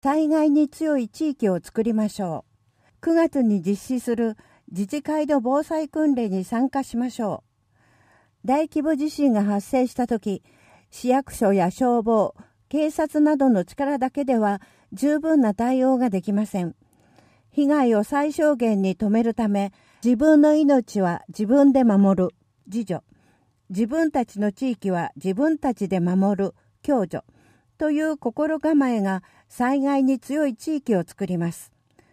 災害に強い地域を作りましょう。9月に実施する自治会の防災訓練に参加しましょう。大規模地震が発生したとき、市役所や消防、警察などの力だけでは十分な対応ができません。被害を最小限に止めるため、自分の命は自分で守る、自助。自分たちの地域は自分たちで守る、共助。という心構えが災害に強い地域を作ります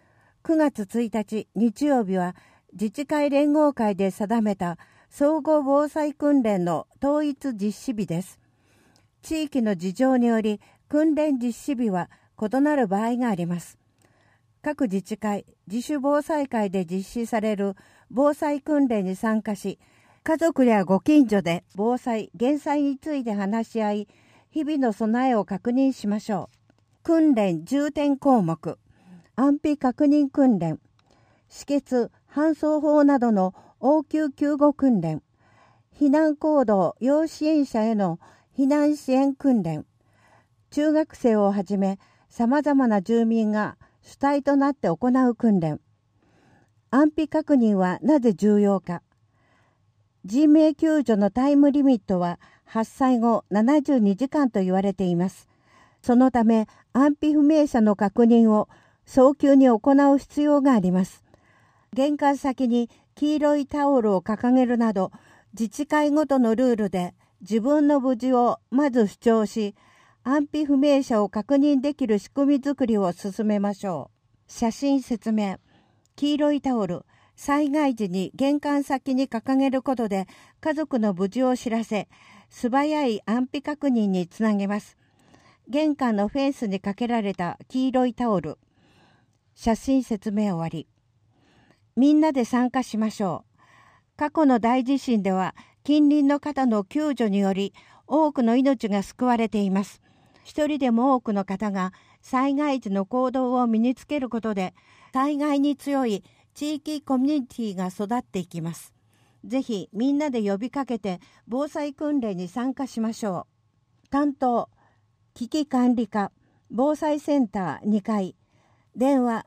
。9月1日日曜日は自治会連合会で定めた総合防災訓練の統一実施日です。地域の事情により訓練実施日は異なる場合があります。各自治会、自主防災会で実施される防災訓練に参加し、家族やご近所で防災・減災について話し合い、日々の備えを確認しましょう。訓練重点項目、安否確認訓練、止血・搬送法などの応急救護訓練、避難行動要支援者への避難支援訓練、中学生をはじめ様々な住民が主体となって行う訓練。安否確認はなぜ重要か。人命救助のタイムリミットは発災後72時間と言われています。そのため安否不明者の確認を早急に行う必要があります。玄関先に黄色いタオルを掲げるなど、自治会ごとのルールで自分の無事をまず主張し、安否不明者を確認できる仕組み作りを進めましょう。写真説明。黄色いタオル、災害時に玄関先に掲げることで家族の無事を知らせ、素早い安否確認につなげます。玄関のフェンスにかけられた黄色いタオル。写真説明終わり。みんなで参加しましょう。過去の大地震では近隣の方の救助により多くの命が救われています。一人でも多くの方が災害時の行動を身につけることで災害に強い地域コミュニティが育っていきます。ぜひみんなで呼びかけて防災訓練に参加しましょう。担当、危機管理課、防災センター2階、電話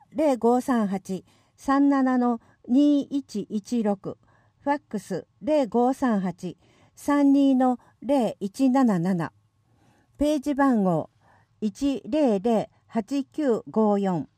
0538-37-2116、ファックス0538-32-0177、ページ番号100-8954